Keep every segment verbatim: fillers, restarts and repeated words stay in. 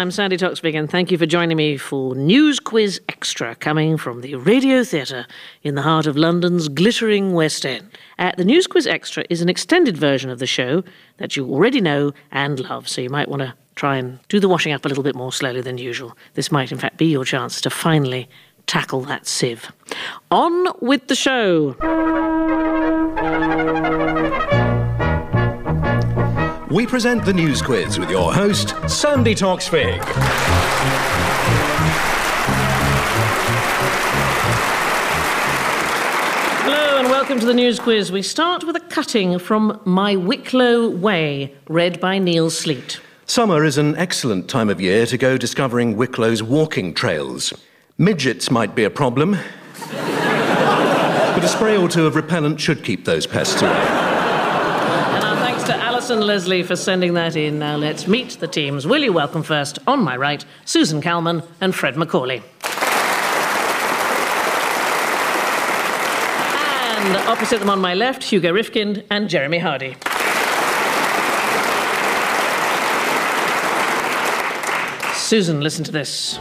I'm Sandy Toksvig, and thank you for joining me for News Quiz Extra, coming from the Radio Theatre in the heart of London's glittering West End. Uh, the News Quiz Extra is an extended version of the show that you already know and love, so you might want to try and do the washing up a little bit more slowly than usual. This might, in fact, be your chance to finally tackle that sieve. On with the show. We present the News Quiz with your host, Sandy Toksvig. Hello and welcome to the News Quiz. We start with a cutting from My Wicklow Way, read by Neil Sleet. Summer is an excellent time of year to go discovering Wicklow's walking trails. Midgets might be a problem, but a spray or two of repellent should keep those pests away. And our thanks to Alison Leslie for sending that in. Now let's meet the teams. Will you welcome first, on my right, Susan Calman and Fred Macaulay. And opposite them on my left, Hugo Rifkind and Jeremy Hardy. Susan, listen to this.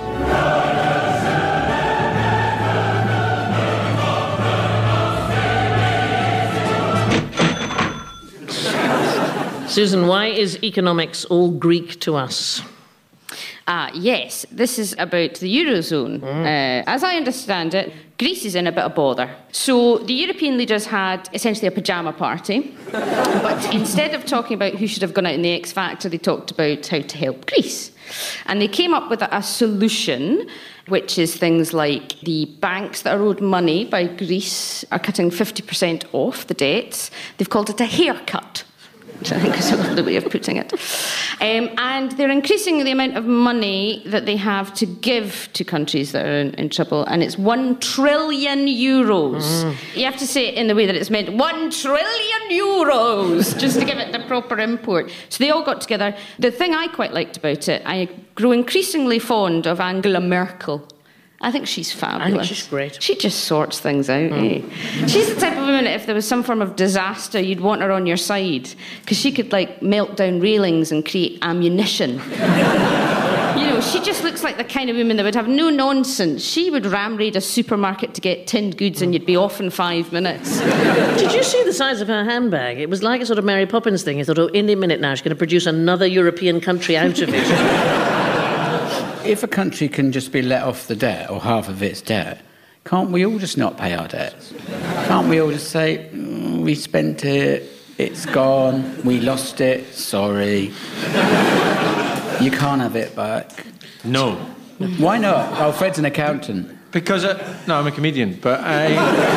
Susan, why is economics all Greek to us? Ah, yes, this is about the Eurozone. Mm. Uh, as I understand it, Greece is in a bit of bother. So the European leaders had essentially a pyjama party, but instead of talking about who should have gone out in the X Factor, they talked about how to help Greece. And they came up with a, a solution, which is things like the banks that are owed money by Greece are cutting fifty percent off the debts. They've called it a haircut, which I think is a lovely way of putting it. Um, and they're increasing the amount of money that they have to give to countries that are in, in trouble, and it's one trillion euros. Mm. You have to say it in the way that it's meant, one trillion euros, just to give it the proper import. So they all got together. The thing I quite liked about it, I grew increasingly fond of Angela Merkel. I think she's fabulous. I think she's great. She just sorts things out, mm. eh? She's the type of woman, if there was some form of disaster, you'd want her on your side, because she could, like, melt down railings and create ammunition. You know, she just looks like the kind of woman that would have no nonsense. She would ram raid a supermarket to get tinned goods and you'd be off in five minutes. Did you see the size of her handbag? It was like a sort of Mary Poppins thing. You thought, oh, any minute now she's going to produce another European country out of it. If a country can just be let off the debt, or half of its debt, can't we all just not pay our debts? Can't we all just say, mm, we spent it, it's gone, we lost it, sorry. You can't have it back. No. Why not? Oh, Fred's an accountant. Because, I, no, I'm a comedian, but I...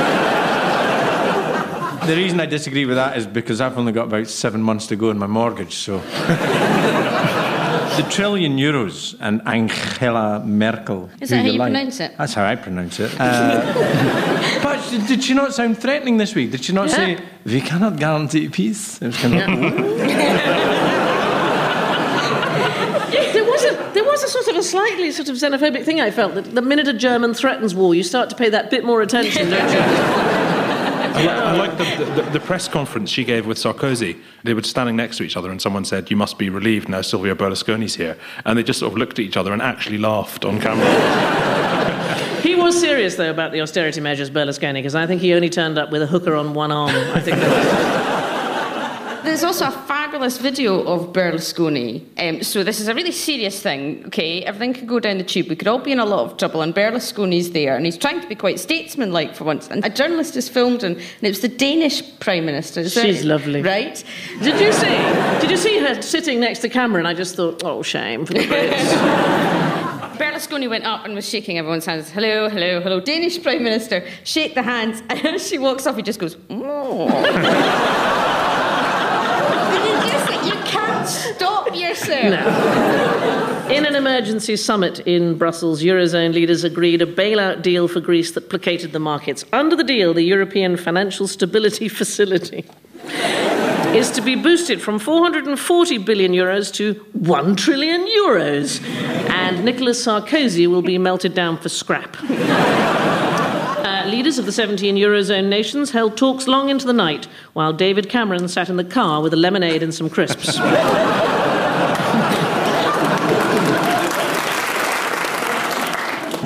The reason I disagree with that is because I've only got about seven months to go in my mortgage, so... The trillion euros and Angela Merkel. Is that how you like. pronounce it? That's how I pronounce it. Uh, but did she not sound threatening this week? Did she not yeah. say, we cannot guarantee peace? It was kind of... there, was a, there was a sort of a slightly sort of xenophobic thing I felt, that the minute a German threatens war, you start to pay that bit more attention, don't you? I, li- I like the, the, the press conference she gave with Sarkozy. They were standing next to each other and someone said, you must be relieved now Silvio Berlusconi's here. And they just sort of looked at each other and actually laughed on camera. He was serious, though, about the austerity measures, Berlusconi, because I think he only turned up with a hooker on one arm. I think that was... There's also a fabulous video of Berlusconi. Um, so this is a really serious thing, okay? Everything could go down the tube. We could all be in a lot of trouble, and Berlusconi's there, and he's trying to be quite statesman-like for once. And a journalist has filmed him, and it was the Danish Prime Minister. Is She's that, lovely. Right? Did you see? Did you see her sitting next to Cameron? I just thought, oh, shame for the Brits. Berlusconi went up and was shaking everyone's hands. Hello, hello, hello, Danish Prime Minister. Shake the hands. And as she walks off, he just goes, oh. You can't stop yourself. No. In an emergency summit in Brussels, Eurozone leaders agreed a bailout deal for Greece that placated the markets. Under the deal, the European Financial Stability Facility is to be boosted from four hundred forty billion euros to one trillion euros. And Nicolas Sarkozy will be melted down for scrap. Uh, leaders of the seventeen Eurozone nations held talks long into the night, while David Cameron sat in the car with a lemonade and some crisps.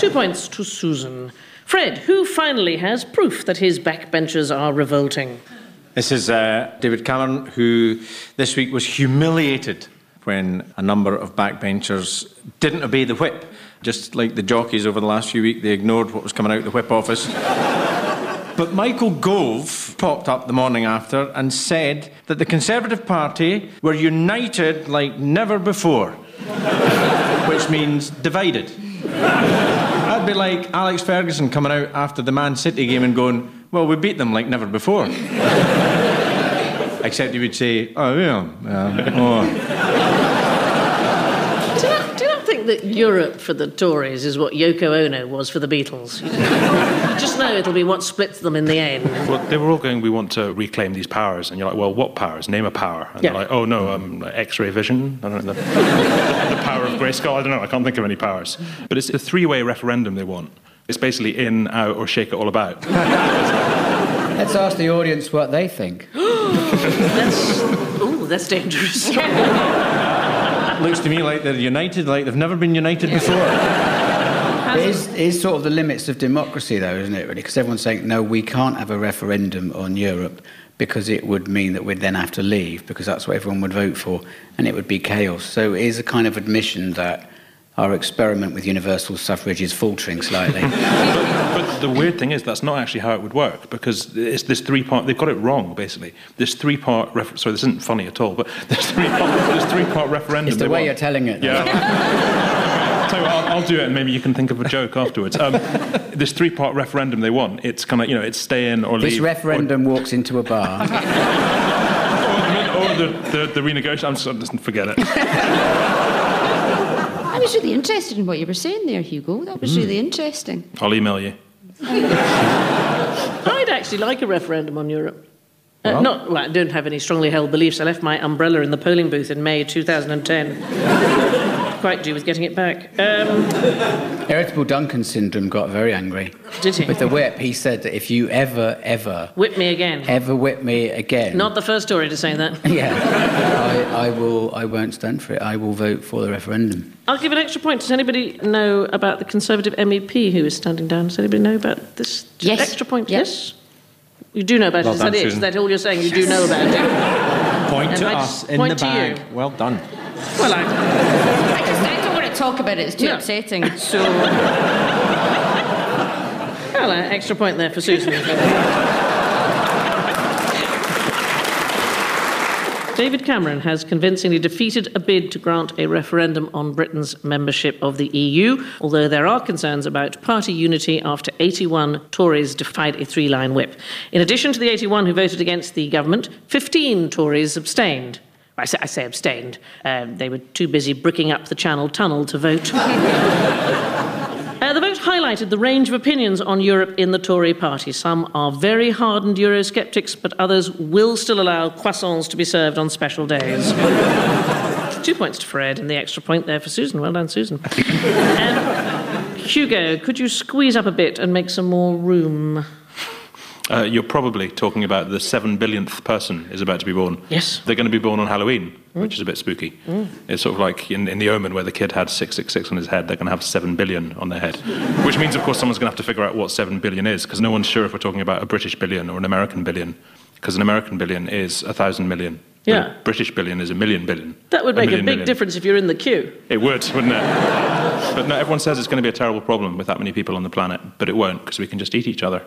Two points to Susan. Fred, who finally has proof that his backbenchers are revolting? This is uh, David Cameron, who this week was humiliated when a number of backbenchers didn't obey the whip. Just like the jockeys over the last few weeks, they ignored what was coming out of the whip office. But Michael Gove popped up the morning after and said that the Conservative Party were united like never before, which means divided. That'd be like Alex Ferguson coming out after the Man City game and going, well, we beat them like never before. Except he would say, oh, yeah. yeah oh. Do, you not, do you not think that Europe for the Tories is what Yoko Ono was for the Beatles? You just know it'll be what splits them in the end. Well, they were all going, we want to reclaim these powers. And you're like, well, what powers? Name a power. And yeah. they're like, oh, no, um, X-ray vision. I don't know, the, the power of Grayskull. I don't know. I can't think of any powers. But it's a three-way referendum they want. It's basically in, out, or shake it all about. Let's ask the audience what they think. That's, ooh, that's dangerous. Looks to me like they're united, like they've never been united before. It is, it is sort of the limits of democracy, though, isn't it, really? Because everyone's saying, no, we can't have a referendum on Europe because it would mean that we'd then have to leave, because that's what everyone would vote for, and it would be chaos. So it is a kind of admission that our experiment with universal suffrage is faltering slightly. but, but the weird thing is that's not actually how it would work, because it's this three-part... They've got it wrong, basically. This three-part... Ref, sorry, this isn't funny at all, but this three-part, this three-part referendum... It's the way want. You're telling it. Though. Yeah. So I'll, I'll do it, and maybe you can think of a joke afterwards. Um, this three-part referendum they want, it's kind of, you know, it's stay in or leave. This referendum or... walks into a bar. or or the, the, the renegotiation... I'm just... Just forget it. I was really interested in what you were saying there, Hugo. That was mm. really interesting. I'll email you. I'd actually like a referendum on Europe. Uh, well. Not, well, I don't have any strongly held beliefs. I left my umbrella in the polling booth in May two thousand ten. Quite due with getting it back. Um, Irritable Duncan syndrome got very angry. Did he? With the whip, he said that if you ever, ever... Whip me again. Ever whip me again... Not the first Tory to say that. Yeah. I, I will. I won't stand for it. I will vote for the referendum. I'll give an extra point. Does anybody know about the Conservative M E P who is standing down? Does anybody know about this? Yes. Extra point? Yep. Yes. You do know about well it. Is done, that it? Is that all you're saying? You do know about it? Point and to I us in point the bag. You. Well done. Well, I... I just I don't want to talk about it. It's too no. upsetting. So... Well, uh, extra point there for Susan. David Cameron has convincingly defeated a bid to grant a referendum on Britain's membership of the E U, although there are concerns about party unity after eighty-one Tories defied a three-line whip. In addition to the eighty-one who voted against the government, fifteen Tories abstained. I say, I say abstained. Um, they were too busy bricking up the Channel Tunnel to vote. Uh, the vote highlighted the range of opinions on Europe in the Tory party. Some are very hardened Eurosceptics, but others will still allow croissants to be served on special days. Two points to Fred and the extra point there for Susan. Well done, Susan. um, Hugo, could you squeeze up a bit and make some more room? Uh, you're probably talking about the seven billionth person is about to be born. Yes. They're going to be born on Halloween, mm. which is a bit spooky. Mm. It's sort of like in, in The Omen where the kid had six six six on his head, they're going to have seven billion on their head. Which means, of course, someone's going to have to figure out what seven billion is, because no one's sure if we're talking about a British billion or an American billion, because an American billion is a thousand million. Yeah. A British billion is a million billion. That would make a, a big million. difference if you're in the queue. It would, wouldn't it? But no, everyone says it's going to be a terrible problem with that many people on the planet, but it won't, because we can just eat each other.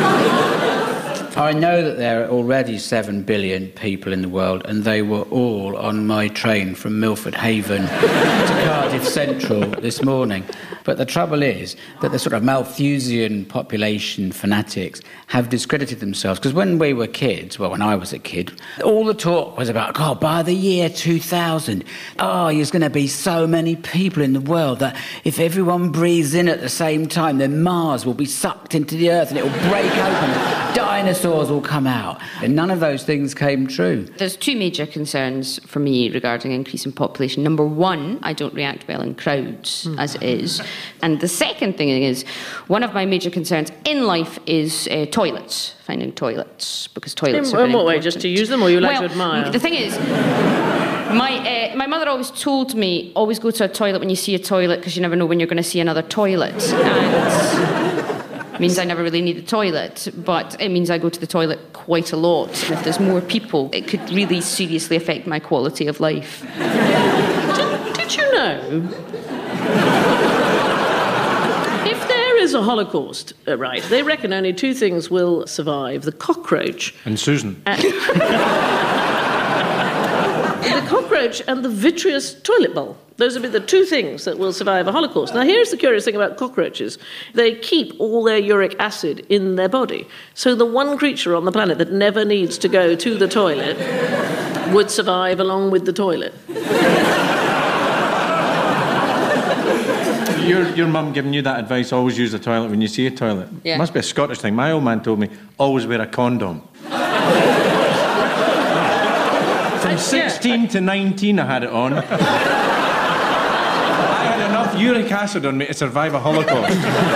I know that there are already seven billion people in the world, and they were all on my train from Milford Haven to Cardiff Central this morning. But the trouble is that the sort of Malthusian population fanatics have discredited themselves. Because when we were kids, well, when I was a kid, all the talk was about, oh, by the year two thousand, oh, there's going to be so many people in the world that if everyone breathes in at the same time, then Mars will be sucked into the Earth and it will break open. Dinosaurs will come out. And none of those things came true. There's two major concerns for me regarding increase in population. Number one, I don't react well in crowds, mm. as it is. And the second thing is, one of my major concerns in life is uh, toilets, finding toilets, because toilets in, are very in what way, important. just to use them, or you like well, to admire? The thing is, My, uh, my mother always told me, always go to a toilet when you see a toilet because you never know when you're going to see another toilet. And it means I never really need a toilet, but it means I go to the toilet quite a lot. And if there's more people, it could really seriously affect my quality of life. Did, did you know? If there is a Holocaust, uh, right, they reckon only two things will survive: the cockroach And Susan. and the cockroach and the vitreous toilet bowl. Those would be the two things that will survive a Holocaust. Now, here's the curious thing about cockroaches. They keep all their uric acid in their body. So the one creature on the planet that never needs to go to the toilet would survive along with the toilet. Your, your mum giving you that advice, always use the toilet when you see a toilet. Yeah. Must be a Scottish thing. My old man told me, always wear a condom. From sixteen to nineteen I had it on. I had enough uric acid on me to survive a Holocaust.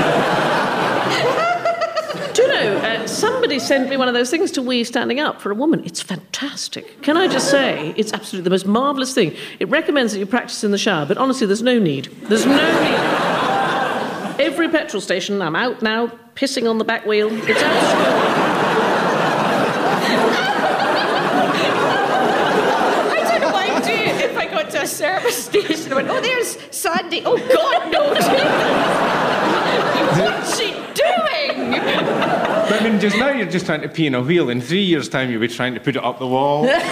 Do you know, uh, somebody sent me one of those things to wee standing up for a woman. It's fantastic. Can I just say, it's absolutely the most marvellous thing. It recommends that you practice in the shower, but honestly, there's no need. There's no need. Every petrol station, I'm out now, pissing on the back wheel. It's absolutely... I don't know what I'd do if I got to a service station and went, oh, there's Sandy. Oh, God, no. What's she doing? But I mean, just now you're just trying to pee in a wheel. In three years' time, you'll be trying to put it up the wall. I'll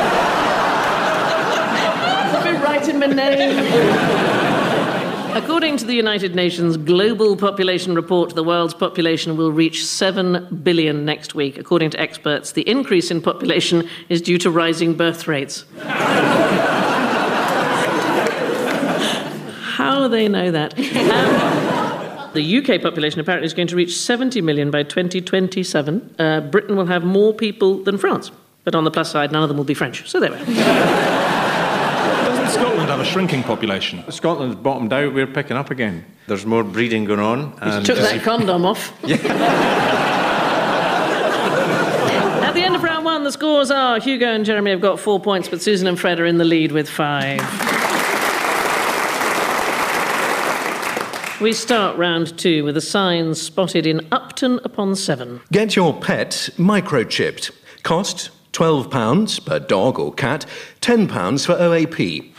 be writing my name. According to the United Nations Global Population Report, the world's population will reach seven billion next week. According to experts, the increase in population is due to rising birth rates. How they know that? Um, the U K population apparently is going to reach seventy million by twenty twenty-seven. Uh, Britain will have more people than France. But on the plus side, none of them will be French. So there we are. Doesn't Scotland have a shrinking population? Scotland's bottomed out, we're picking up again. There's more breeding going on. And Took that condom off. At the end of round one, the scores are Hugo and Jeremy have got four points, but Susan and Fred are in the lead with five. We start round two with a sign spotted in Upton upon Severn. Get your pet microchipped. Cost twelve pounds per dog or cat, ten pounds for O A P.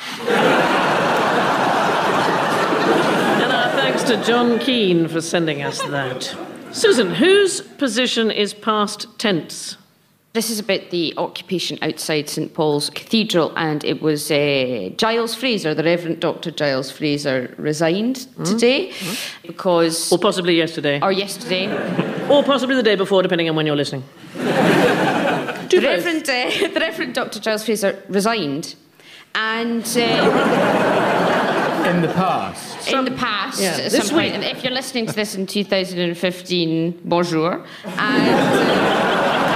And our thanks to John Keane for sending us that. Susan, whose position is past tense? This is about the occupation outside St Paul's Cathedral, and it was uh, Giles Fraser, the Reverend Doctor Giles Fraser, resigned mm. today mm. because... Or possibly yesterday. Or yesterday. Or possibly the day before, depending on when you're listening. The Reverend, uh, the Reverend Doctor Giles Fraser resigned, and... Uh, in the past? In the past, yeah, at this some week. point. And if you're listening to this in two thousand fifteen, bonjour. And... Uh,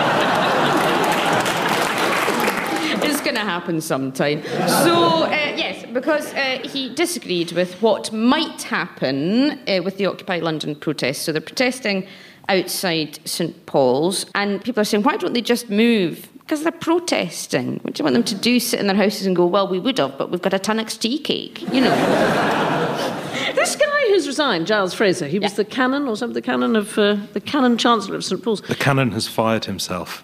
it's going to happen sometime. So, uh, yes, because uh, he disagreed with what might happen uh, with the Occupy London protests. So they're protesting outside St Paul's, and people are saying, why don't they just move? Because they're protesting. What do you want them to do? Sit in their houses and go, well, we would have, but we've got a Tunnock's tea cake, you know. This guy who's resigned, Giles Fraser, he was yeah. the canon or something, the canon of uh, the canon chancellor of St Paul's. The canon has fired himself.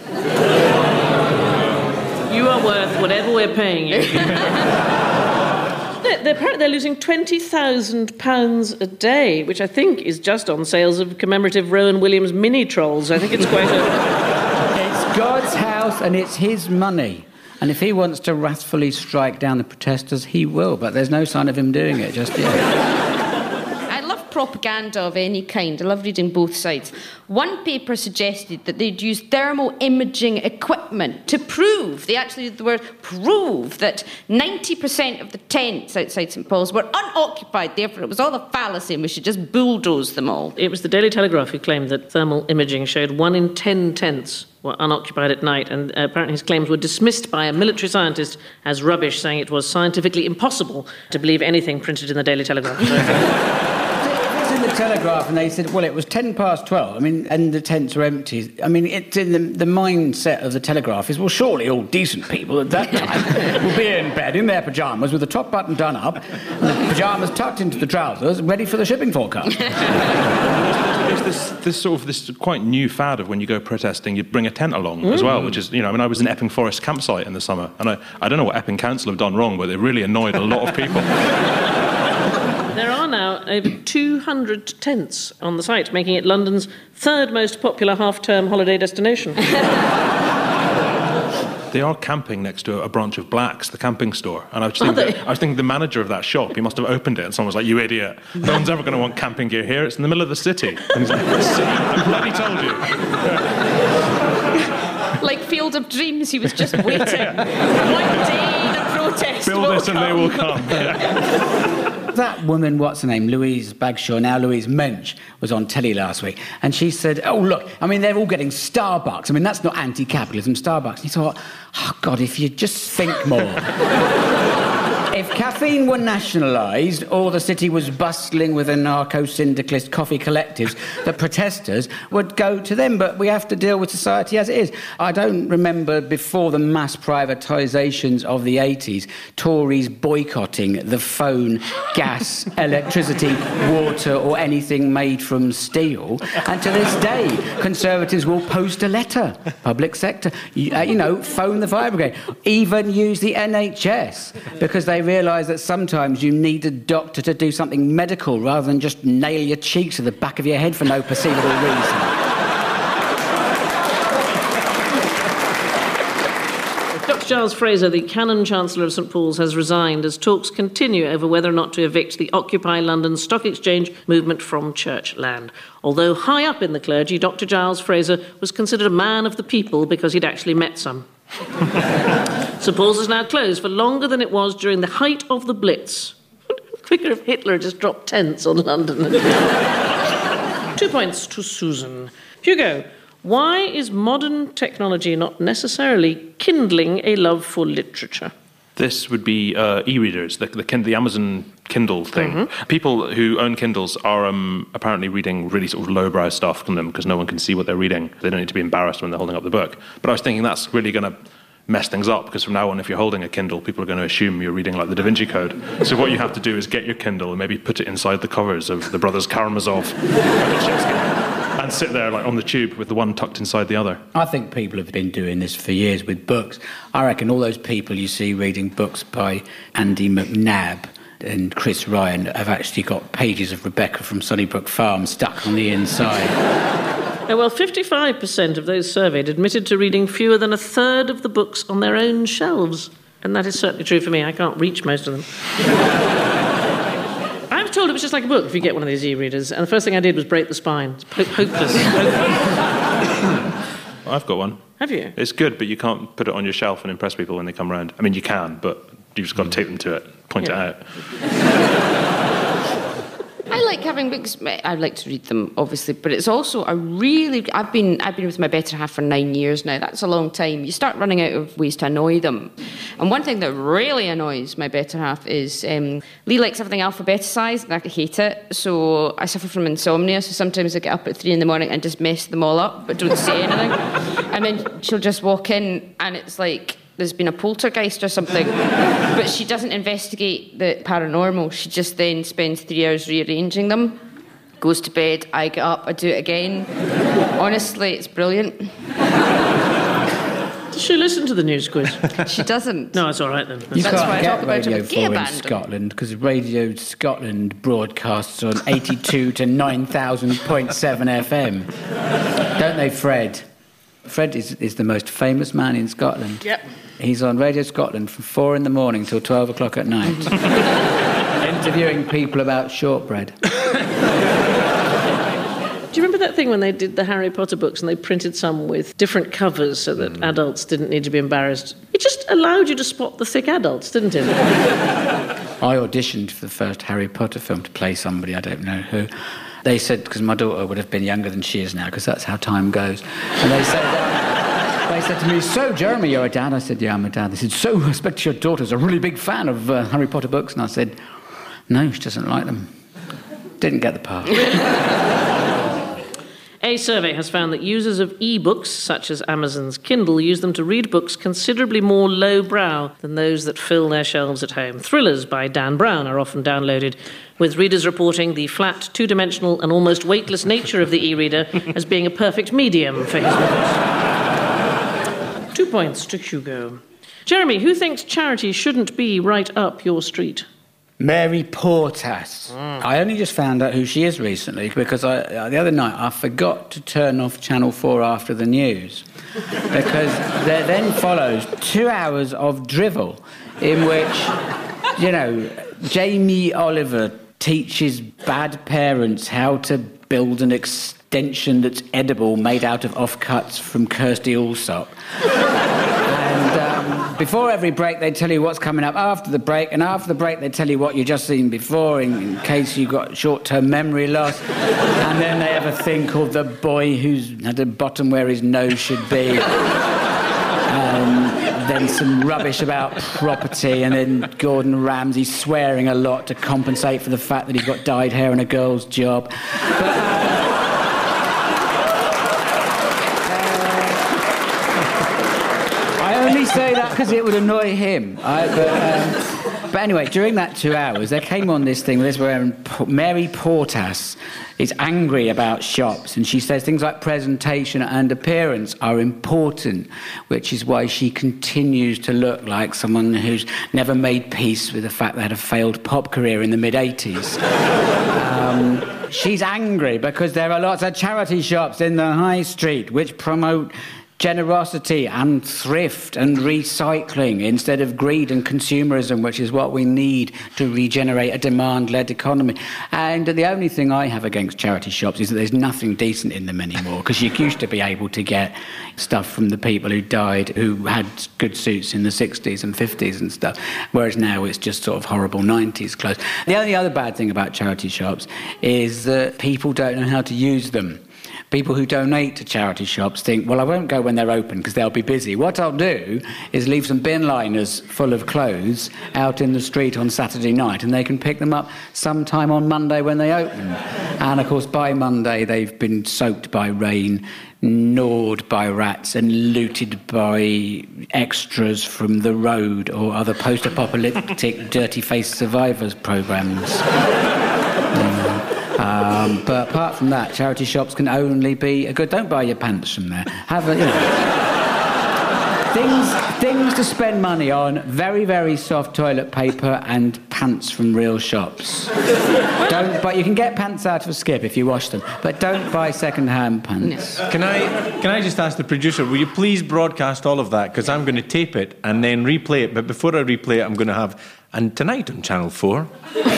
You are worth whatever we're paying you. they're, they're, apparently they're losing twenty thousand pounds a day, which I think is just on sales of commemorative Rowan Williams mini trolls. I think it's quite a... It's God's house and it's his money. And if he wants to wrathfully strike down the protesters, he will. But there's no sign of him doing it just yet. Propaganda of any kind. I love reading both sides. One paper suggested that they'd use thermal imaging equipment to prove, they actually used the word prove, that ninety percent of the tents outside St Paul's were unoccupied, therefore it was all a fallacy and we should just bulldoze them all. It was the Daily Telegraph who claimed that thermal imaging showed one in ten tents were unoccupied at night, and uh, apparently his claims were dismissed by a military scientist as rubbish, saying it was scientifically impossible to believe anything printed in the Daily Telegraph. So, the Telegraph and they said, well, it was ten past twelve. I mean, and the tents are empty. I mean, it's in the, the mindset of the Telegraph is, well, surely all decent people at that time will be in bed in their pyjamas with the top button done up and the pyjamas tucked into the trousers, ready for the shipping forecast. There's this, this sort of this quite new fad of when you go protesting, you bring a tent along mm. as well, which is, you know, I mean, I was in Epping Forest campsite in the summer, and I, I don't know what Epping Council have done wrong, but it really annoyed a lot of people. There are now over two hundred tents on the site, making it London's third most popular half-term holiday destination. They are camping next to a branch of Black's, the camping store. And I was, thinking that, I was thinking the manager of that shop, he must have opened it, and someone was like, you idiot. No one's ever going to want camping gear here. It's in the middle of the city. And he's like, see, I bloody told you. Yeah. Like Field of Dreams, he was just waiting. One day the protest Build will this come. and they will come. Yeah. That woman, what's her name, Louise Bagshaw, now Louise Mensch, was on telly last week, and she said, oh, look, I mean, they're all getting Starbucks. I mean, that's not anti-capitalism, Starbucks. And you thought, oh, God, if you just think more. If caffeine were nationalised or the city was bustling with anarcho-syndicalist coffee collectives, the protesters would go to them. But we have to deal with society as it is. I don't remember before the mass privatisations of the eighties, Tories boycotting the phone, gas, electricity, water or anything made from steel. And to this day, Conservatives will post a letter, public sector, you, uh, you know, phone the fire brigade, even use the N H S, because they realise that sometimes you need a doctor to do something medical rather than just nail your cheeks to the back of your head for no perceivable reason. Doctor Giles Fraser, the Canon Chancellor of St Paul's, has resigned as talks continue over whether or not to evict the Occupy London Stock Exchange movement from church land. Although high up in the clergy, Doctor Giles Fraser was considered a man of the people because he'd actually met some. St Paul's is now closed for longer than it was during the height of the Blitz. Quicker if Hitler just dropped tents on London. Two points to Susan. Hugo, why is modern technology not necessarily kindling a love for literature? This would be uh, e-readers, the, the, the Amazon Kindle thing. Mm-hmm. People who own Kindles are um, apparently reading really sort of lowbrow stuff from them because no one can see what they're reading. They don't need to be embarrassed when they're holding up the book. But I was thinking that's really going to mess things up, because from now on, if you're holding a Kindle, people are going to assume you're reading like the Da Vinci Code. So what you have to do is get your Kindle and maybe put it inside the covers of the brothers Karamazov and sit there like on the tube with the one tucked inside the other. I think people have been doing this for years with books. I reckon all those people you see reading books by Andy McNabb and Chris Ryan have actually got pages of Rebecca from Sunnybrook Farm stuck on the inside. Oh, well, fifty-five percent of those surveyed admitted to reading fewer than a third of the books on their own shelves. And that is certainly true for me. I can't reach most of them. I was told it was just like a book if you get one of these e-readers. And the first thing I did was break the spine. It's ho- hopeless. I've got one. Have you? It's good, but you can't put it on your shelf and impress people when they come round. I mean, you can, but you've just got to take them to it, point Yeah. it out. I like having books. I like to read them, obviously, but it's also a really. I've been I've been with my better half for nine years now. That's a long time. You start running out of ways to annoy them, and one thing that really annoys my better half is um, Lee likes everything alphabetised, and I hate it. So I suffer from insomnia. So sometimes I get up at three in the morning and just mess them all up, but don't say anything. And then she'll just walk in, and it's like there's been a poltergeist or something. But she doesn't investigate the paranormal. She just then spends three hours rearranging them, goes to bed, I get up, I do it again. Honestly, it's brilliant. Does she listen to the news quiz? She doesn't. No, it's all right then. You That's can't why I get talk about it Radio with gay four in abandon. Scotland because Radio Scotland broadcasts on eighty-two to nine thousand point seven F M. Don't they, Fred? Fred is, is the most famous man in Scotland. Yep. He's on Radio Scotland from four in the morning till twelve o'clock at night, interviewing people about shortbread. Do you remember that thing when they did the Harry Potter books and they printed some with different covers so that mm. adults didn't need to be embarrassed? It just allowed you to spot the thick adults, didn't it? I auditioned for the first Harry Potter film to play somebody, I don't know who. They said, because my daughter would have been younger than she is now, because that's how time goes. And they said, uh, they said to me, so, Jeremy, you're a dad? I said, yeah, I'm a dad. They said, so, I expect your daughter's a really big fan of uh, Harry Potter books. And I said, no, she doesn't like them. Didn't get the part. A survey has found that users of e-books, such as Amazon's Kindle, use them to read books considerably more lowbrow than those that fill their shelves at home. Thrillers by Dan Brown are often downloaded, with readers reporting the flat, two-dimensional and almost weightless nature of the e-reader as being a perfect medium for his books. Two points to Hugo. Jeremy, who thinks charity shouldn't be right up your street? Mary Portas. Mm. I only just found out who she is recently because I, uh, the other night I forgot to turn off Channel four after the news because there then follows two hours of drivel in which, you know, Jamie Oliver teaches bad parents how to build an extension that's edible made out of offcuts from Kirsty Allsop. And um, before every break, they tell you what's coming up after the break, and after the break, they tell you what you've just seen before in, in case you've got short-term memory loss. And then they have a thing called The Boy Who's Had a Bottom Where His Nose Should Be. Um, then some rubbish about property, and then Gordon Ramsay swearing a lot to compensate for the fact that he's got dyed hair and a girl's job. But, uh, I only say that because it would annoy him. I, but, um, but anyway, during that two hours, there came on this thing this where Mary Portas is angry about shops, and she says things like presentation and appearance are important, which is why she continues to look like someone who's never made peace with the fact they had a failed pop career in the mid-eighties. Um, she's angry because there are lots of charity shops in the high street which promote generosity and thrift and recycling instead of greed and consumerism, which is what we need to regenerate a demand-led economy. And the only thing I have against charity shops is that there's nothing decent in them anymore, because you used to be able to get stuff from the people who died, who had good suits in the sixties and fifties and stuff, whereas now it's just sort of horrible nineties clothes. The only other bad thing about charity shops is that people don't know how to use them. People who donate to charity shops think, well, I won't go when they're open because they'll be busy. What I'll do is leave some bin liners full of clothes out in the street on Saturday night, and they can pick them up sometime on Monday when they open. And, of course, by Monday, they've been soaked by rain, gnawed by rats, and looted by extras from The Road or other post-apocalyptic dirty-faced survivors programmes. um, Um, but apart from that, charity shops can only be a good. Don't buy your pants from there. Have a, you know, things things to spend money on: very very soft toilet paper and pants from real shops. Don't. But you can get pants out of a skip if you wash them. But don't buy second-hand pants. Can I can I just ask the producer? Will you please broadcast all of that, because I'm going to tape it and then replay it. But before I replay it, I'm going to have and tonight on Channel four.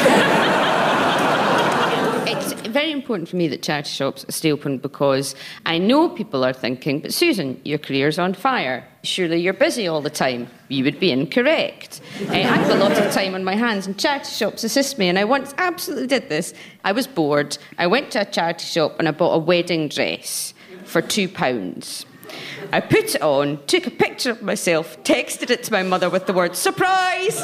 Very important for me that charity shops stay open, because I know people are thinking, but Susan, your career's on fire. Surely you're busy all the time. You would be incorrect. I have a lot of time on my hands, and charity shops assist me, and I once absolutely did this. I was bored. I went to a charity shop and I bought a wedding dress for two pounds. I put it on, took a picture of myself, texted it to my mother with the word surprise.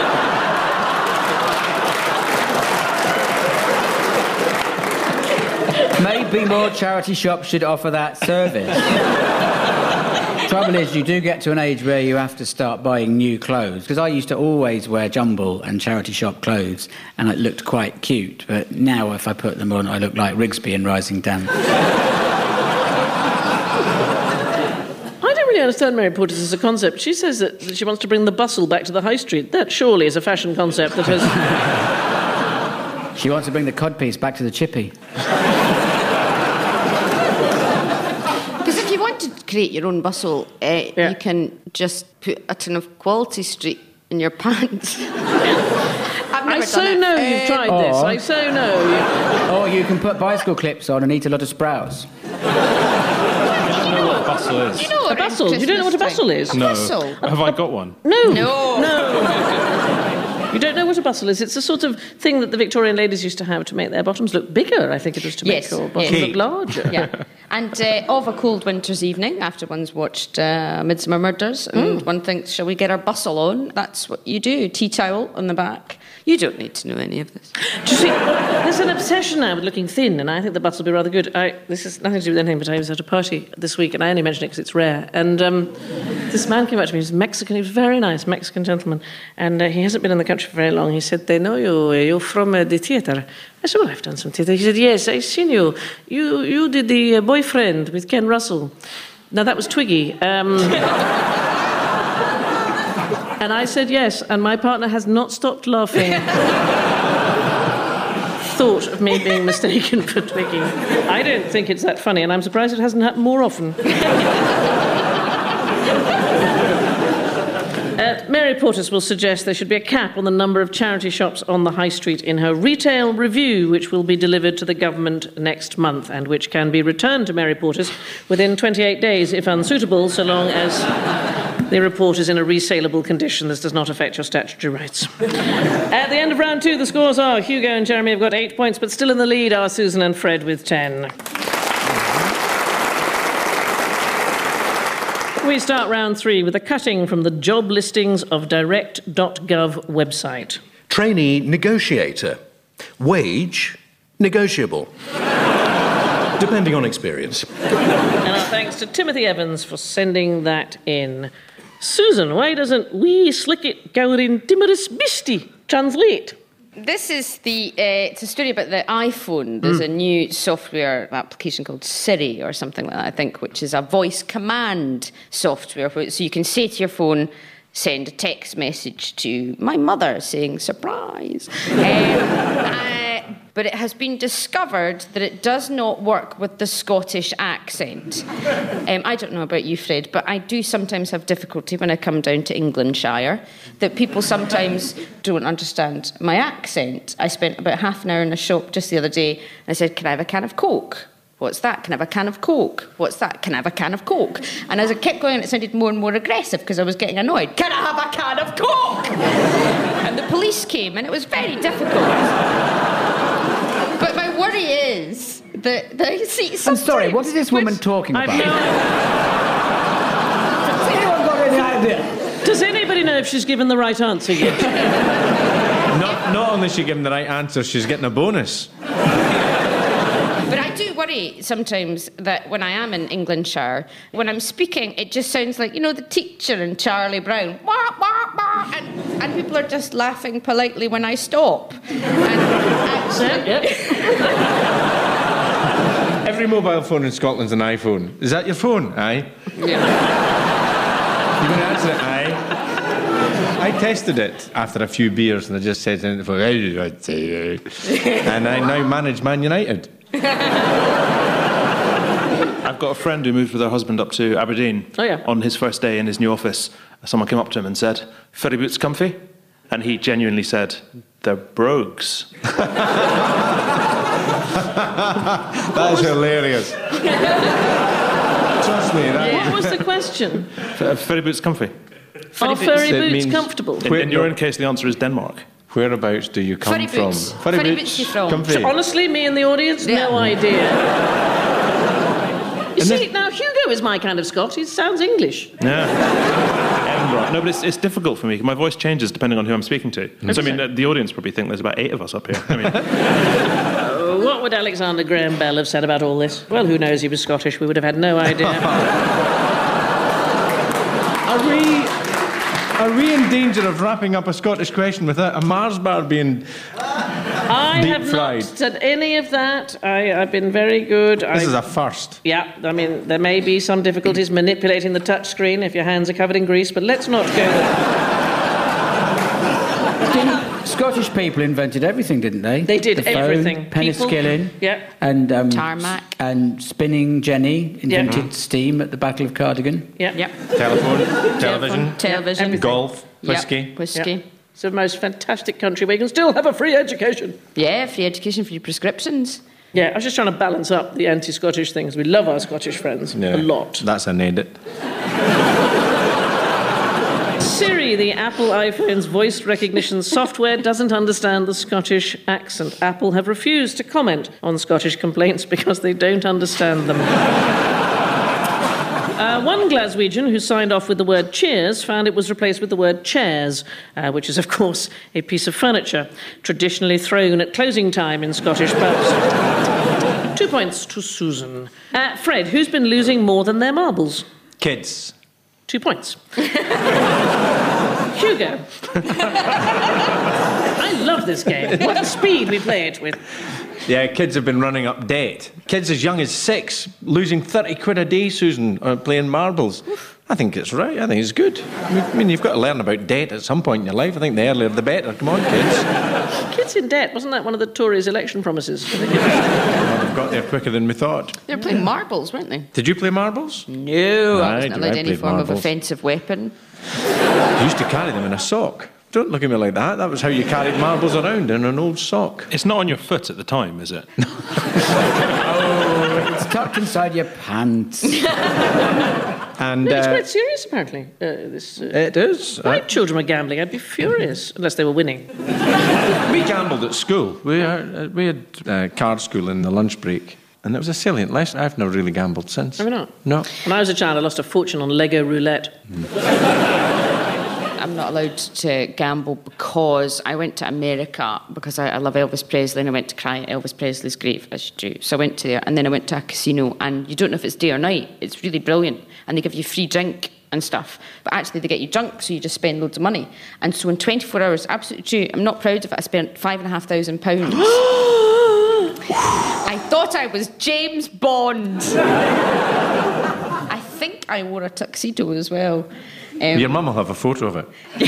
Maybe more charity shops should offer that service. Trouble is, you do get to an age where you have to start buying new clothes, because I used to always wear jumble and charity shop clothes, and it looked quite cute, but now if I put them on, I look like Rigsby in Rising Damp. I don't really understand Mary Portas as a concept. She says that, that she wants to bring the bustle back to the high street. That surely is a fashion concept that has... She wants to bring the codpiece back to the chippy. Create your own bustle, uh, yeah. You can just put a ton of Quality Street in your pants. I've never I done so it. know uh, you've tried or, this. I so know. Or you can put bicycle clips on and eat a lot of sprouts. I don't know what a bustle is. Do you know a bustle? You don't know what a bustle is? No. Bustle? Have I got one? No. No. No. You don't know what a bustle is? It's a sort of thing that the Victorian ladies used to have to make their bottoms look bigger, I think it was, to yes. make your bottoms yes. look larger. Yeah. And uh, of a cold winter's evening, after one's watched uh, Midsummer Murders, and mm. one thinks, shall we get our bustle on? That's what you do. Tea towel on the back, You don't need to know any of this. Do you see, there's an obsession now with looking thin, and I think the butts will be rather good. I, this has nothing to do with anything, but I was at a party this week, and I only mention it because it's rare. And um, this man came up to me, he was Mexican, he was very nice, Mexican gentleman, and uh, he hasn't been in the country for very long. He said, they know you, you're from uh, the theatre. I said, well, I've done some theatre. He said, yes, I've seen you. You, you did the uh, Boyfriend with Ken Russell. Now, that was Twiggy. Um, and I said yes, and my partner has not stopped laughing. Thought of me being mistaken for Twiggy. I don't think it's that funny, and I'm surprised it hasn't happened more often. Uh, Mary Portas will suggest there should be a cap on the number of charity shops on the high street in her retail review, which will be delivered to the government next month and which can be returned to Mary Portas within twenty-eight days if unsuitable, so long as the report is in a resaleable condition. This does not affect your statutory rights. At the end of round two, the scores are Hugo and Jeremy have got eight points, but still in the lead are Susan and Fred with ten. We start round three with a cutting from the job listings of direct dot gov website. Trainee negotiator. Wage negotiable. Depending on experience. And our thanks to Timothy Evans for sending that in. Susan, why doesn't we slick it gowrin timorous beastie translate? This is the, uh, it's a story about the iPhone. There's mm. a new software application called Siri or something like that, I think, which is a voice command software. So you can say to your phone, send a text message to my mother saying, surprise. um, uh, but it has been discovered that it does not work with the Scottish accent. Um, I don't know about you, Fred, but I do sometimes have difficulty when I come down to Englandshire, that people sometimes don't understand my accent. I spent about half an hour in a shop just the other day, and I said, can I have a can of Coke? What's that? Can I have a can of Coke? What's that? Can I have a can of Coke? And as it kept going, it sounded more and more aggressive because I was getting annoyed. Can I have a can of Coke? And the police came, and it was very difficult. But my worry is that... that see, I'm sorry, what is this woman Which, talking about? I've Has anyone got any idea? Does anybody know if she's given the right answer yet? Not, not only is she given the right answer, she's getting a bonus. But I do worry sometimes that when I am in Englandshire, when I'm speaking, it just sounds like, you know, the teacher in Charlie Brown. Wah, wah, wah, and, and people are just laughing politely when I stop. And actually... Yep. Every mobile phone in Scotland's an iPhone. Is that your phone? Aye. Yeah. You're going to answer it? Aye. I tested it after a few beers and I just said in the phone, and I now manage Man United. I've got a friend who moved with her husband up to Aberdeen. Oh, yeah. On his first day in his new office, someone came up to him and said, ferry boots comfy? And he genuinely said, they're brogues. That is hilarious. Trust me. That What was the question? F- ferry boots comfy? Are ferry It boots means- comfortable? In, in your own case, the answer is Denmark. Whereabouts do you come Furry from? boots. Furry boots you from. Comfy. So honestly, me and the audience, Yeah. no idea. You see, now Hugo is my kind of Scot. He sounds English. Yeah. Edinburgh. No, but it's, it's difficult for me. My voice changes depending on who I'm speaking to. So, I mean, uh, the audience probably think there's about eight of us up here. I mean, Uh, what would Alexander Graham Bell have said about all this? Well, who knows? He was Scottish. We would have had no idea. Are we, are we in danger of wrapping up a Scottish question without a Mars bar being... I Deep have fried. not said any of that. I, I've been very good. This I, is a first. Yeah, I mean, there may be some difficulties manipulating the touch screen if your hands are covered in grease, but let's not go there. Scottish people invented everything, didn't they? They did the phone, everything. Penicillin. People, yeah. And um, Tarmac. And spinning Jenny invented Yeah. steam at the Battle of Cardigan. Yeah. Yep. Telephone, television, Television. golf, Yep. whiskey. Whiskey. Yeah. It's the most fantastic country where you can still have a free education. Yeah, free education, free prescriptions. Yeah, I was just trying to balance up the anti-Scottish things. We love our Scottish friends a lot. That's a need it. Siri, the Apple iPhone's voice recognition software, doesn't understand the Scottish accent. Apple have refused to comment on Scottish complaints because they don't understand them. Uh, one Glaswegian who signed off with the word cheers found it was replaced with the word chairs, uh, which is, of course, a piece of furniture traditionally thrown at closing time in Scottish pubs. Two points to Susan. Uh, Fred, who's been losing more than their marbles? Kids. Two points. Hugo. I love this game. What a speed we play it with. Yeah, kids have been running up debt. Kids as young as six, losing thirty quid a day, Susan, uh, playing marbles. I think it's right. I think it's good. I mean, you've got to learn about debt at some point in your life. I think the earlier the better. Come on, kids. Kids in debt, wasn't that one of the Tories' election promises? Well, they've got there quicker than we thought. They were playing marbles, weren't they? Did you play marbles? No, I Right, wasn't allowed I any played form marbles. of offensive weapon. I used to carry them in a sock. Don't look at me like that. That was how you carried marbles around, in an old sock. It's not on your foot at the time, is it? Oh, it's tucked inside your pants. And No, it's uh, quite serious, apparently. Uh, this, uh, it is. if my Uh, children were gambling, I'd be furious, unless they were winning. we gambled at school. We, uh, we had uh, card school in the lunch break. And it was a salient lesson. I've never really gambled since. Have you not? No. When I was a child, I lost a fortune on Lego roulette. I'm not allowed to gamble because I went to America because I, I love Elvis Presley and I went to cry at Elvis Presley's grave, as you do. So I went to there and then I went to a casino and you don't know if it's day or night. It's really brilliant. And they give you free drink and stuff. But actually they get you drunk, so you just spend loads of money. And so in twenty-four hours, absolutely true, I'm not proud of it, I spent five and a half thousand pounds. I thought I was James Bond. I think I wore a tuxedo as well. Um, Your mum will have a photo of it.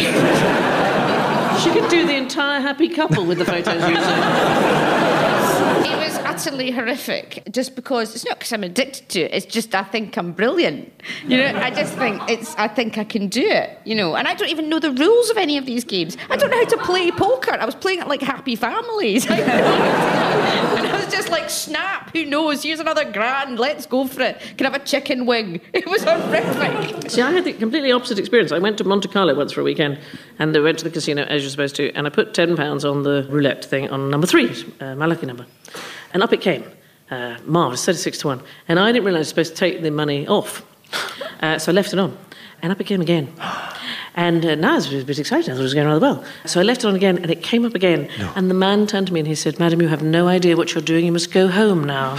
She could do the entire happy couple with the photos you took. It was utterly horrific, just because it's not because I'm addicted to it. It's just I think I'm brilliant. You know, I just think it's. I think I can do it. You know, and I don't even know the rules of any of these games. I don't know how to play poker. I was playing it like Happy Families. I and I was just like, snap. Who knows? Here's another grand. Let's go for it. Can I have a chicken wing? It was horrific. See, I had the completely opposite experience. I went to Monte Carlo once for a weekend, and I went to the casino, as you're supposed to, and I put ten pounds on the roulette thing on number three, uh, my lucky number. And up it came. Uh, marvellous, thirty-six to one. And I didn't realise I was supposed to take the money off. Uh, so I left it on. And up it came again. And uh, now I was a bit excited. I thought it was going rather well. So I left it on again, and it came up again. No. And the man turned to me and he said, "Madam, you have no idea what you're doing. You must go home now."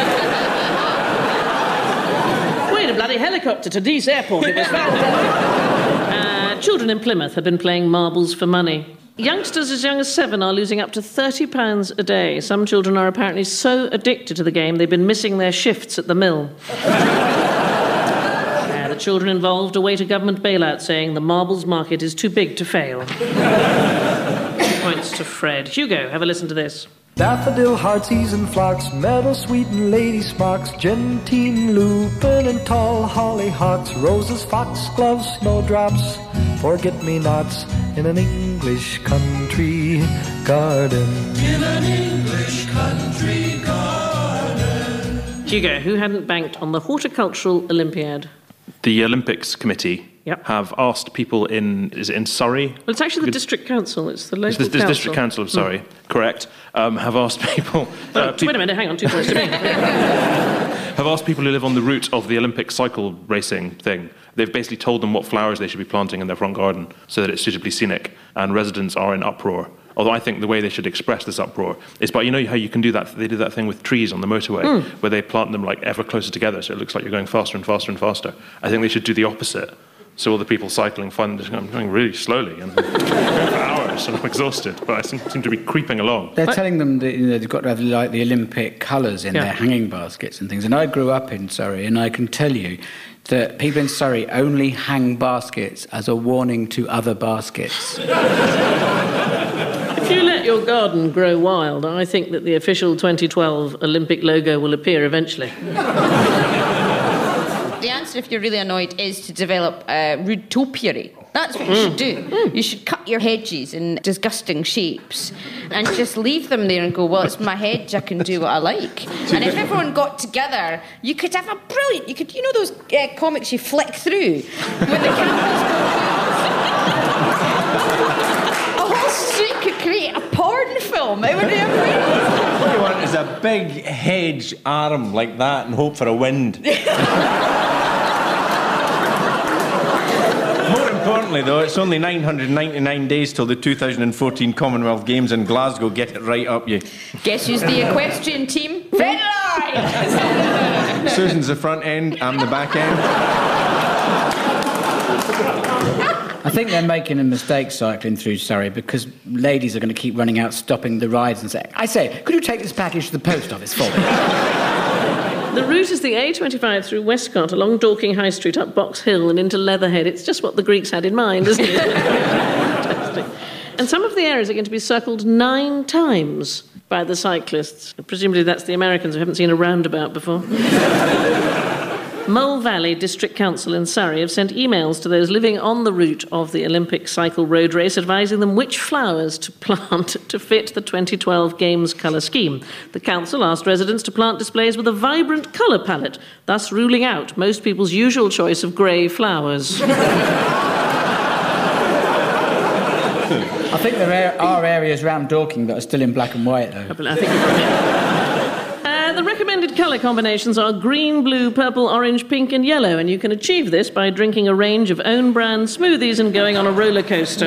Wait, a bloody helicopter to Nice Airport. It was uh, Children in Plymouth have been playing marbles for money. Youngsters as young as seven are losing up to thirty pounds a day. Some children are apparently so addicted to the game they've been missing their shifts at the mill. uh, the children involved await a government bailout, saying the marbles market is too big to fail. Two points to Fred. Hugo, have a listen to this. Daffodil, heartsease and phlox, meadow sweet and lady smocks, gentian, lupin and tall hollyhocks, roses, foxgloves, snowdrops, forget-me-nots, in an English country garden. In an English country garden. Hugo, who hadn't banked on the Horticultural Olympiad? The Olympics Committee Yep. have asked people in, is it in Surrey? Well, it's actually the district council. It's the local It's the, the council. district council, sorry, mm. correct, um, have asked people... Oh, uh, wait a minute, hang on, two points to me. have asked people who live on the route of the Olympic cycle racing thing. They've basically told them what flowers they should be planting in their front garden so that it's suitably scenic, and residents are in uproar. Although I think the way they should express this uproar is by, you know how you can do that, they do that thing with trees on the motorway, mm. where they plant them like ever closer together so it looks like you're going faster and faster and faster. I think they should do the opposite. So all the people cycling find that I'm going really slowly and I'm going for hours and I'm exhausted, but I seem, seem to be creeping along. They're telling them that, you know, they've got to have like the Olympic colours in Yeah. their hanging baskets and things. And I grew up in Surrey, and I can tell you that people in Surrey only hang baskets as a warning to other baskets. If you let your garden grow wild, I think that the official twenty twelve Olympic logo will appear eventually. The answer, if you're really annoyed, is to develop uh, rude topiary. That's what you should do. You should cut your hedges in disgusting shapes and just leave them there and go, well, it's my hedge, I can do what I like. And if everyone got together, you could have a brilliant... You could, you know those uh, comics you flick through when the cameras go... A whole street could create a porn film. It would be amazing. What you want is a big hedge arm like that and hope for a wind. Incidentally, though, it's only nine hundred ninety-nine days till the two thousand fourteen Commonwealth Games in Glasgow. Get it right up, you. Guess who's the equestrian team? Federline! Susan's the front end, I'm the back end. I think they're making a mistake cycling through Surrey because ladies are going to keep running out, stopping the rides and saying, I say, could you take this package to the post office for me? The route is the A twenty-five through Westcott, along Dorking High Street, up Box Hill and into Leatherhead. It's just what the Greeks had in mind, isn't it? Fantastic. And some of the areas are going to be circled nine times by the cyclists. Presumably that's the Americans who haven't seen a roundabout before. Mole Valley District Council in Surrey have sent emails to those living on the route of the Olympic cycle road race advising them which flowers to plant to fit the twenty twelve Games colour scheme. The council asked residents to plant displays with a vibrant colour palette, thus ruling out most people's usual choice of grey flowers. I think there are areas around Dorking that are still in black and white, though. I think you're right. The recommended colour combinations are green, blue, purple, orange, pink and yellow, and you can achieve this by drinking a range of own-brand smoothies and going on a roller coaster.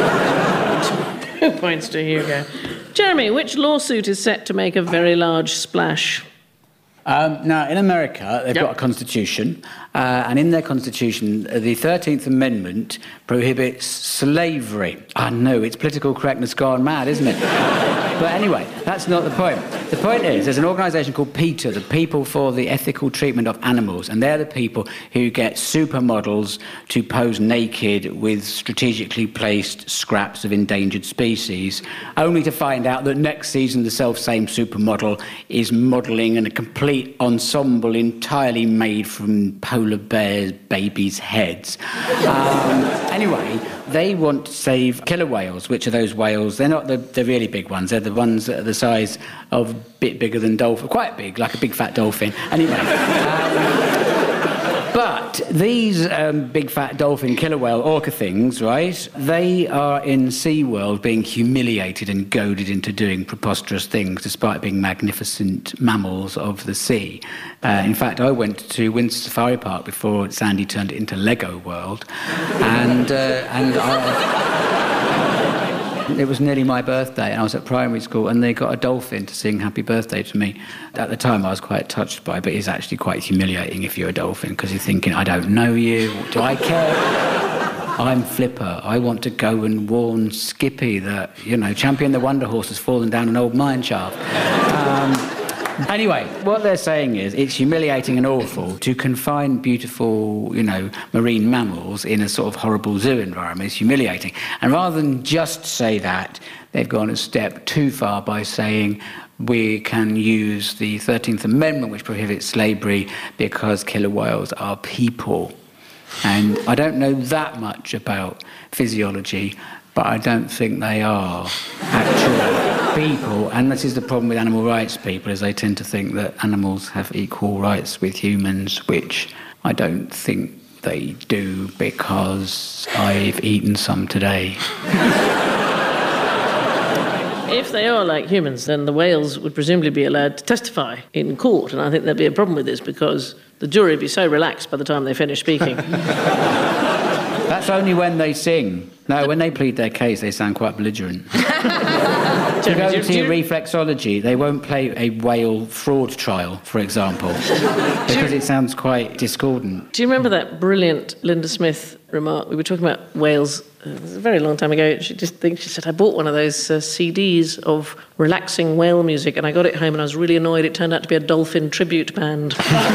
Two points to Hugo. Jeremy, which lawsuit is set to make a very large splash? Um, now, in America, they've Yep. got a constitution, uh, and in their constitution, uh, the thirteenth Amendment prohibits slavery. I know, it's political correctness gone mad, isn't it? But anyway, that's not the point. The point is, there's an organisation called PETA, the People for the Ethical Treatment of Animals, and they're the people who get supermodels to pose naked with strategically placed scraps of endangered species, only to find out that next season the self-same supermodel is modelling in a complete ensemble entirely made from polar bears' babies' heads. Um, anyway, they want to save killer whales, which are those whales. They're not the, the really big ones. They're the ones that are the size of a bit bigger than dolphin, quite big, like a big fat dolphin. Anyway. Um, But these um, big fat dolphin killer whale orca things, right, they are in SeaWorld being humiliated and goaded into doing preposterous things despite being magnificent mammals of the sea. Uh, in fact, I went to Windsor Safari Park before Sandy turned it into Lego World, and, uh, and I... It was nearly my birthday, and I was at primary school, and they got a dolphin to sing happy birthday to me. At the time, I was quite touched by it, but it's actually quite humiliating if you're a dolphin, because you're thinking, I don't know you, do I care? I'm Flipper. I want to go and warn Skippy that, you know, Champion the Wonder Horse has fallen down an old mine shaft. Um, Anyway, what they're saying is it's humiliating and awful to confine beautiful, you know, marine mammals in a sort of horrible zoo environment. It's humiliating. And rather than just say that, they've gone a step too far by saying we can use the thirteenth Amendment, which prohibits slavery, because killer whales are people. And I don't know that much about physiology, but I don't think they are actual people. And this is the problem with animal rights people, is they tend to think that animals have equal rights with humans, which I don't think they do, because I've eaten some today. If they are like humans, then the whales would presumably be allowed to testify in court, and I think there'd be a problem with this because the jury would be so relaxed by the time they finish speaking. That's only when they sing. No, when they plead their case, they sound quite belligerent. To go do, to do, reflexology, they won't play a whale fraud trial, for example, because it sounds quite discordant. do you remember that brilliant Linda Smith remark? We were talking about whales uh, it was a very long time ago. She just think she said, I bought one of those uh, C Ds of relaxing whale music, and I got it home and I was really annoyed. It turned out to be a dolphin tribute band.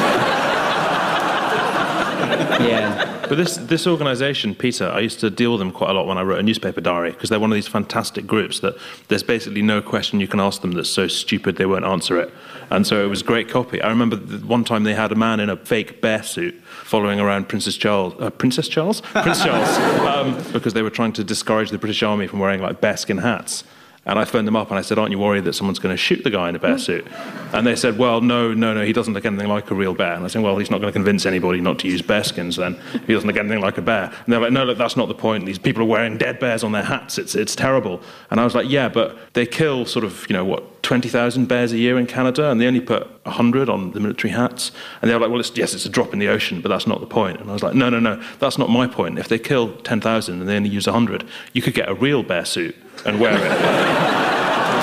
Yeah. But this, this organisation, PETA, I used to deal with them quite a lot when I wrote a newspaper diary, because they're one of these fantastic groups that there's basically no question you can ask them that's so stupid they won't answer it. And so it was great copy. I remember one time they had a man in a fake bear suit following around Princess Charles, uh, Princess Charles? Prince Charles, um, because they were trying to discourage the British Army from wearing like bearskin hats. And I phoned them up and I said, aren't you worried that someone's going to shoot the guy in a bear suit? And they said, well, no, no, no, he doesn't look anything like a real bear. And I said, well, he's not going to convince anybody not to use bearskins then, if he doesn't look anything like a bear. And they're like, no, look, that's not the point. These people are wearing dead bears on their hats. It's it's terrible. And I was like, yeah, but they kill sort of, you know, what, twenty thousand bears a year in Canada, and they only put one hundred on the military hats. And they were like, well, it's, yes, it's a drop in the ocean, but that's not the point. And I was like, no, no, no, that's not my point. If they kill ten thousand and they only use one hundred, you could get a real bear suit and wear it.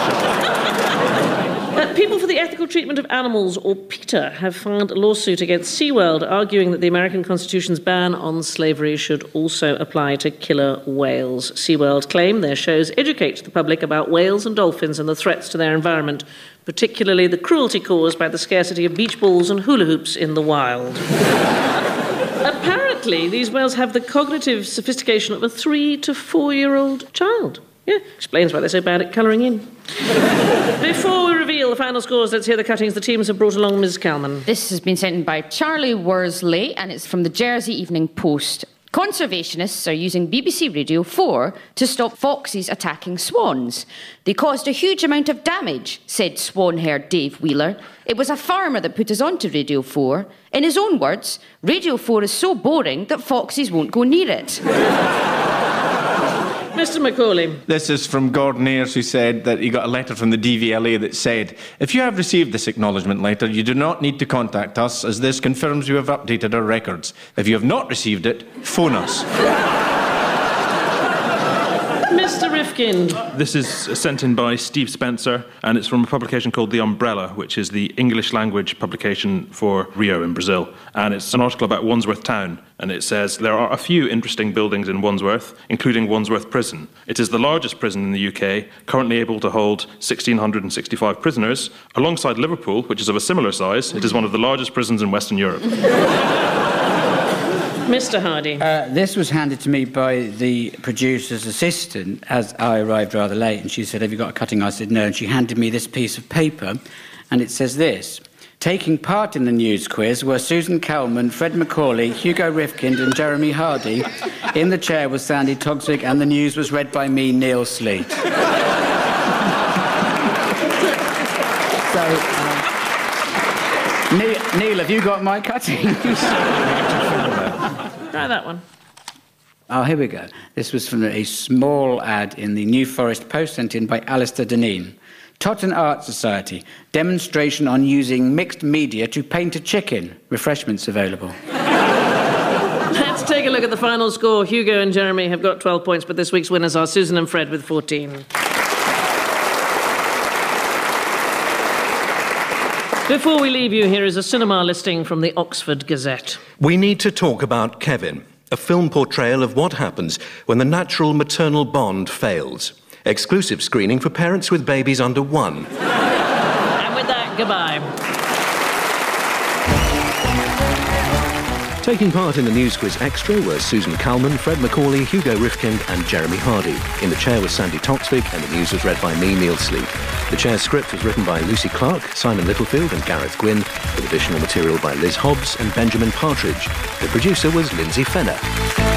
Uh, People for the Ethical Treatment of Animals, or PETA, have filed a lawsuit against SeaWorld, arguing that the American Constitution's ban on slavery should also apply to killer whales. SeaWorld claim their shows educate the public about whales and dolphins and the threats to their environment, particularly the cruelty caused by the scarcity of beach balls and hula hoops in the wild. Apparently, these whales have the cognitive sophistication of a three to four-year-old child. Yeah, explains why they're so bad at colouring in. Before we reveal the final scores, let's hear the cuttings the teams have brought along. Miz Calman. This has been sent in by Charlie Worsley, and it's from the Jersey Evening Post. Conservationists are using B B C Radio four to stop foxes attacking swans. They caused a huge amount of damage, said swan herd Dave Wheeler. It was a farmer that put us onto Radio four. In his own words, Radio four is so boring that foxes won't go near it. Mister Macaulay. This is from Gordon Ayres, who said that he got a letter from the D V L A that said, if you have received this acknowledgement letter, you do not need to contact us, as this confirms you have updated our records. If you have not received it, phone us. Mister Rifkind. This is sent in by Steve Spencer, and it's from a publication called The Umbrella, which is the English language publication for Rio in Brazil. And it's an article about Wandsworth Town, and it says, there are a few interesting buildings in Wandsworth, including Wandsworth Prison. It is the largest prison in the U K, currently able to hold one thousand six hundred sixty-five prisoners. Alongside Liverpool, which is of a similar size, it is one of the largest prisons in Western Europe. Mister Hardy. Uh, this was handed to me by the producer's assistant as I arrived rather late, and she said, have you got a cutting? I said, no, and she handed me this piece of paper, and it says this. Taking part in the news quiz were Susan Calman, Fred Macaulay, Hugo Rifkind and Jeremy Hardy. In the chair was Sandy Toksvig, and the news was read by me, Neil Sleet. So, uh, Neil, Neil, have you got my cutting? Try that one. Oh, here we go. This was from a small ad in the New Forest Post sent in by Alistair Deneen. Totten Art Society, demonstration on using mixed media to paint a chicken. Refreshments available. Let's take a look at the final score. Hugo and Jeremy have got twelve points, but this week's winners are Susan and Fred with fourteen. Before we leave you, here is a cinema listing from the Oxford Gazette. We need to talk about Kevin, a film portrayal of what happens when the natural maternal bond fails. Exclusive screening for parents with babies under one. And with that, goodbye. Taking part in the News Quiz Extra were Susan Calman, Fred Macaulay, Hugo Rifkind and Jeremy Hardy. In the chair was Sandy Toksvig, and the news was read by me, Neil Sleep. The chair's script was written by Lucy Clark, Simon Littlefield and Gareth Gwynn, with additional material by Liz Hobbs and Benjamin Partridge. The producer was Lindsay Fenner.